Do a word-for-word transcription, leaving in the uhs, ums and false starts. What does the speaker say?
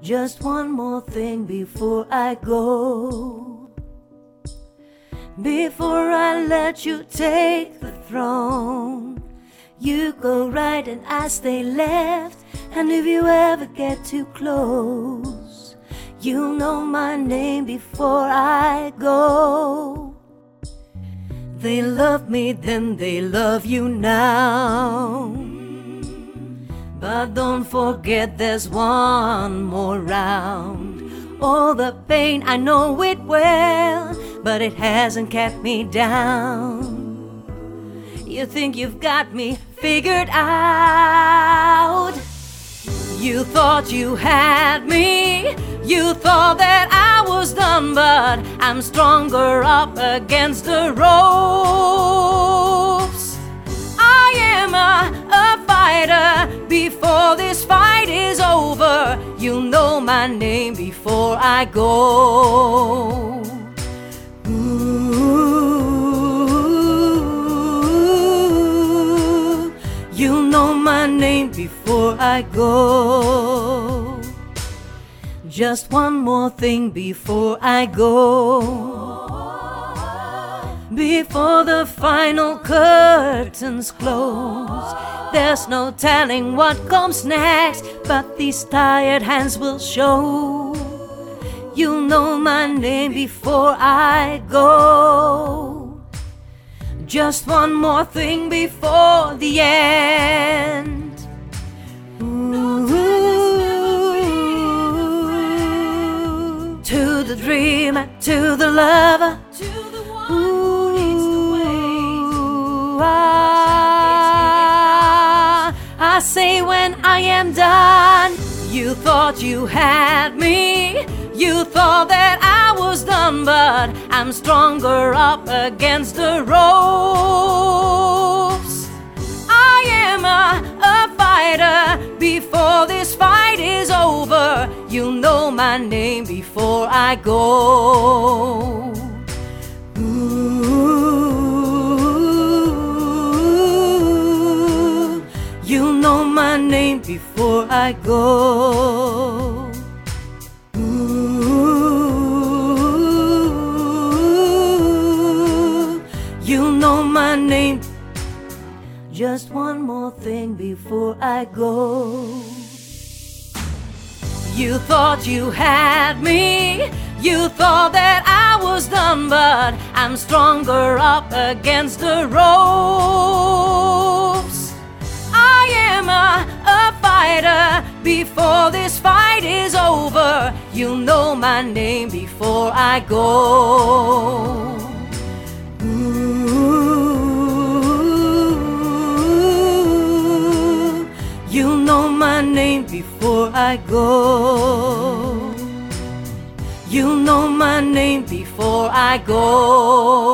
Just one more thing before I go. Before I let you take the throne, you go right and I stay left. And if you ever get too close, you'll know my name before I go. They love me then, they love you now. But don't forget there's one more round. All the pain, I know it well, but it hasn't kept me down. You think you've got me figured out. You thought you had me. You thought that I was done, but I'm stronger up against the ropes. I am a, a fighter. Before this fight is over, you'll know my name before I go. Ooh, you'll know my name before I go. Just one more thing before I go. Before the final curtains close, there's no telling what comes next, but these tired hands will show. You'll know my name before I go. Just one more thing before the end. Ooh, to the dreamer, to the lover, to the one who needs to wait. I, I say when I am done, you thought you had me. You thought that I was done, but I'm stronger up against the ropes. I am a, a fighter. Before this fight is over, you'll know my name before I go. Ooh, you'll know my name before I go. Ooh, you'll know my name. Just one more thing before I go. You thought you had me. You thought that I was done, but I'm stronger up against the ropes. I am a, a fighter. Before this fight is over, you'll know my name before I go. You'll know my name before I go. You'll know my name before I go.